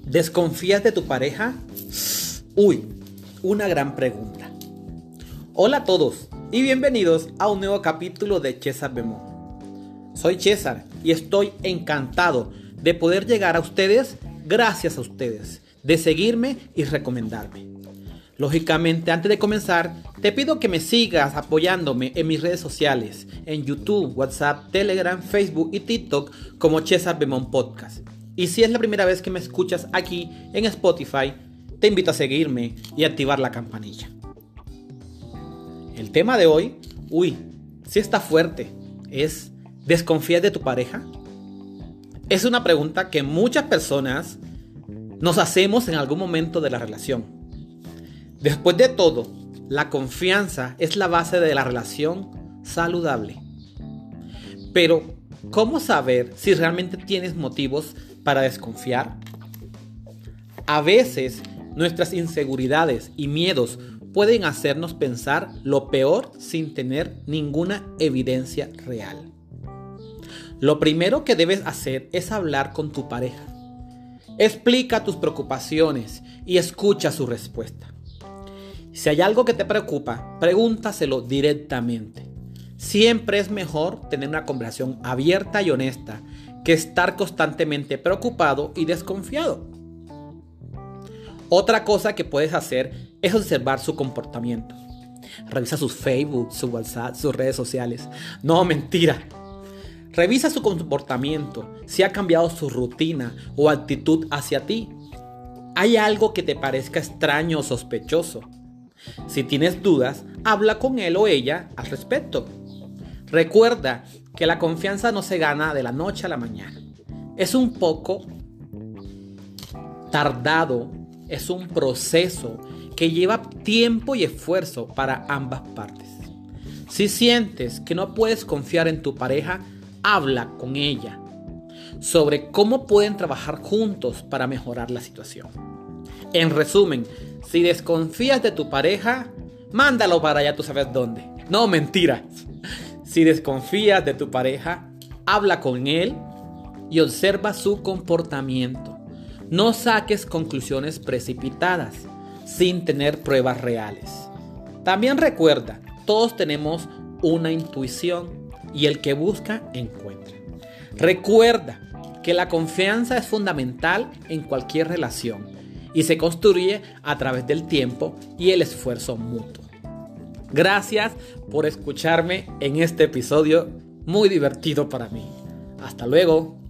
¿Desconfías de tu pareja? Uy, una gran pregunta. Hola a todos y bienvenidos a un nuevo capítulo de César Bemón. Soy César y estoy encantado de poder llegar a ustedes gracias a ustedes, de seguirme y recomendarme. Lógicamente, antes de comenzar, te pido que me sigas apoyándome en mis redes sociales, en YouTube, WhatsApp, Telegram, Facebook y TikTok como César Bemón Podcast. Y si es la primera vez que me escuchas aquí en Spotify, te invito a seguirme y activar la campanilla. El tema de hoy, sí está fuerte, es ¿desconfías de tu pareja? Es una pregunta que muchas personas nos hacemos en algún momento de la relación. Después de todo, la confianza es la base de la relación saludable. Pero, ¿cómo saber si realmente tienes motivos para desconfiar? A veces, nuestras inseguridades y miedos pueden hacernos pensar lo peor sin tener ninguna evidencia real. Lo primero que debes hacer es hablar con tu pareja. Explica tus preocupaciones y escucha su respuesta. Si hay algo que te preocupa, pregúntaselo directamente. Siempre es mejor tener una conversación abierta y honesta que estar constantemente preocupado y desconfiado. Otra cosa que puedes hacer es observar su comportamiento. Revisa sus Facebook, su WhatsApp, sus redes sociales. No, mentira. Revisa su comportamiento, si ha cambiado su rutina o actitud hacia ti. ¿Hay algo que te parezca extraño o sospechoso? Si tienes dudas, habla con él o ella al respecto. Recuerda que la confianza no se gana de la noche a la mañana. Es un poco tardado, es un proceso que lleva tiempo y esfuerzo para ambas partes. Si sientes que no puedes confiar en tu pareja, habla con ella sobre cómo pueden trabajar juntos para mejorar la situación. En resumen, si desconfías de tu pareja, mándalo para allá tú sabes dónde. No, mentiras. Si desconfías de tu pareja, habla con él y observa su comportamiento. No saques conclusiones precipitadas sin tener pruebas reales. También recuerda, todos tenemos una intuición y el que busca, encuentra. Recuerda que la confianza es fundamental en cualquier relación y se construye a través del tiempo y el esfuerzo mutuo. Gracias por escucharme en este episodio muy divertido para mí. Hasta luego.